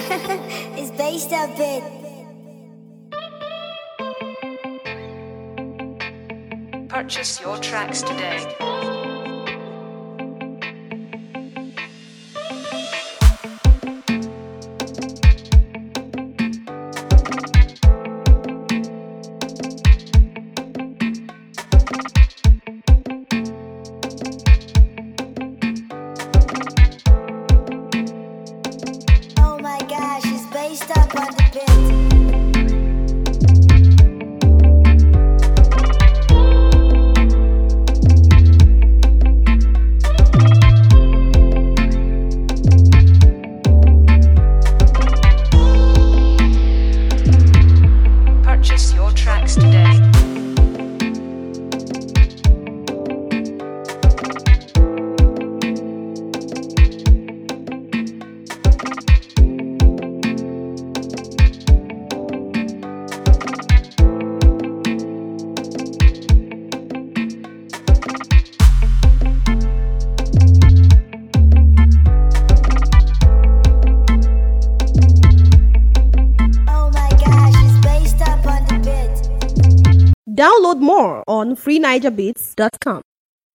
It's based a bit. Purchase your tracks today. Oh my gosh, it's based up on the bit. Purchase your tracks today. Oh my gosh, it's based up on the bit. Download more on freenigerbeats.com.